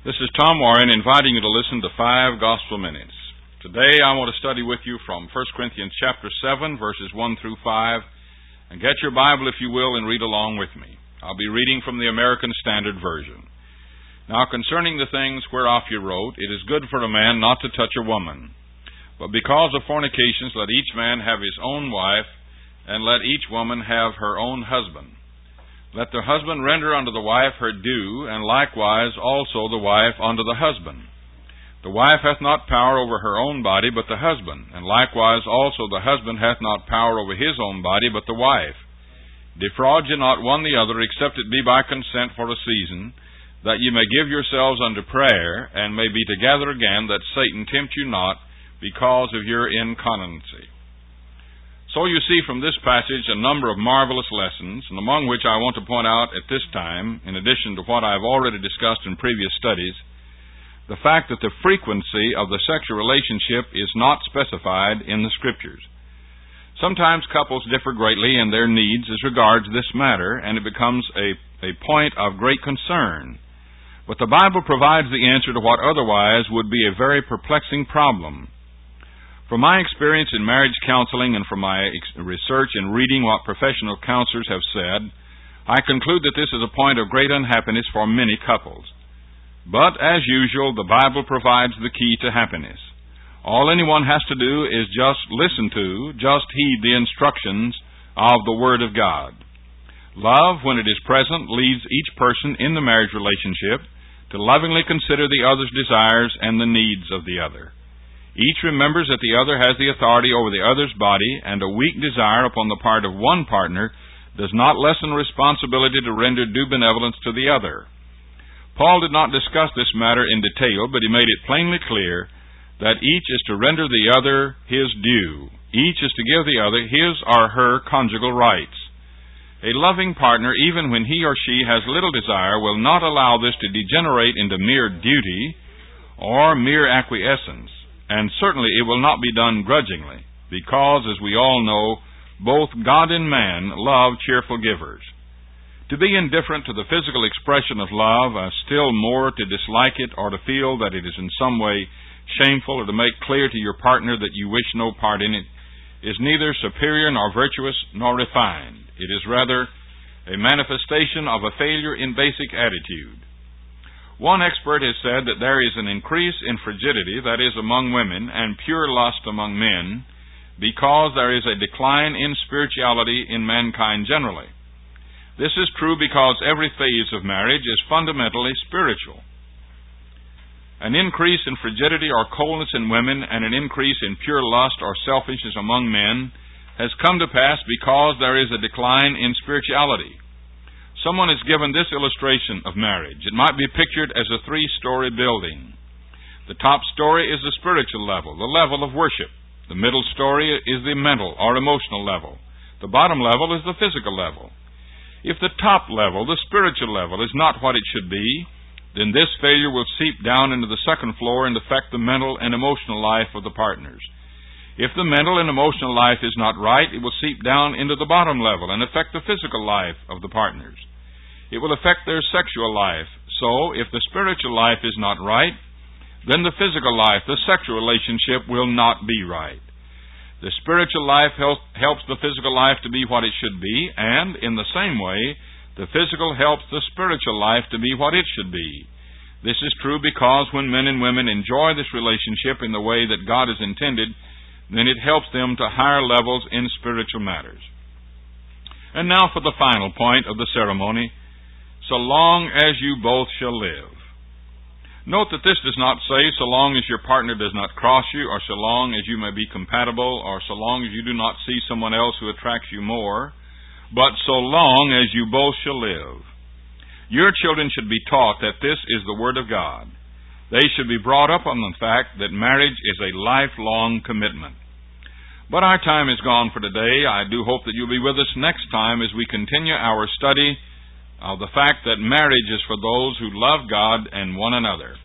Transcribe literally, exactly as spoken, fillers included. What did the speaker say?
This is Tom Warren inviting you to listen to Five Gospel Minutes. Today I want to study with you from First Corinthians chapter seven, verses one through five, and get your Bible, if you will, and read along with me. I'll be reading from the American Standard Version. Now, concerning the things whereof you wrote, it is good for a man not to touch a woman. But because of fornications, let each man have his own wife, and let each woman have her own husband. Let the husband render unto the wife her due, and likewise also the wife unto the husband. The wife hath not power over her own body, but the husband, and likewise also the husband hath not power over his own body, but the wife. Defraud ye not one the other, except it be by consent for a season, that ye may give yourselves unto prayer, and may be together again, that Satan tempt you not, because of your incontinency. So you see from this passage a number of marvelous lessons, and among which I want to point out at this time, in addition to what I have already discussed in previous studies, the fact that the frequency of the sexual relationship is not specified in the Scriptures. Sometimes couples differ greatly in their needs as regards this matter, and it becomes a, a point of great concern. But the Bible provides the answer to what otherwise would be a very perplexing problem. From my experience in marriage counseling and from my research and reading what professional counselors have said, I conclude that this is a point of great unhappiness for many couples. But, as usual, the Bible provides the key to happiness. All anyone has to do is just listen to, just heed the instructions of the Word of God. Love, when it is present, leads each person in the marriage relationship to lovingly consider the other's desires and the needs of the other. Each remembers that the other has the authority over the other's body, and a weak desire upon the part of one partner does not lessen responsibility to render due benevolence to the other. Paul did not discuss this matter in detail, but he made it plainly clear that each is to render the other his due. Each is to give the other his or her conjugal rights. A loving partner, even when he or she has little desire, will not allow this to degenerate into mere duty or mere acquiescence. And certainly it will not be done grudgingly, because, as we all know, both God and man love cheerful givers. To be indifferent to the physical expression of love, uh, still more to dislike it or to feel that it is in some way shameful, or to make clear to your partner that you wish no part in it, is neither superior nor virtuous nor refined. It is rather a manifestation of a failure in basic attitude. One expert has said that there is an increase in frigidity, that is, among women, and pure lust among men, because there is a decline in spirituality in mankind generally. This is true because every phase of marriage is fundamentally spiritual. An increase in frigidity or coldness in women and an increase in pure lust or selfishness among men has come to pass because there is a decline in spirituality. Someone has given this illustration of marriage. It might be pictured as a three-story building. The top story is the spiritual level, the level of worship. The middle story is the mental or emotional level. The bottom level is the physical level. If the top level, the spiritual level, is not what it should be, then this failure will seep down into the second floor and affect the mental and emotional life of the partners. If the mental and emotional life is not right, it will seep down into the bottom level and affect the physical life of the partners. It will affect their sexual life. So, if the spiritual life is not right, then the physical life, the sexual relationship, will not be right. The spiritual life helps the physical life to be what it should be, and, in the same way, the physical helps the spiritual life to be what it should be. This is true because when men and women enjoy this relationship in the way that God has intended, then it helps them to higher levels in spiritual matters. And now for the final point of the ceremony: so long as you both shall live. Note that this does not say so long as your partner does not cross you, or so long as you may be compatible, or so long as you do not see someone else who attracts you more, but so long as you both shall live. Your children should be taught that this is the Word of God. They should be brought up on the fact that marriage is a lifelong commitment. But our time is gone for today. I do hope that you'll be with us next time as we continue our study of the fact that marriage is for those who love God and one another.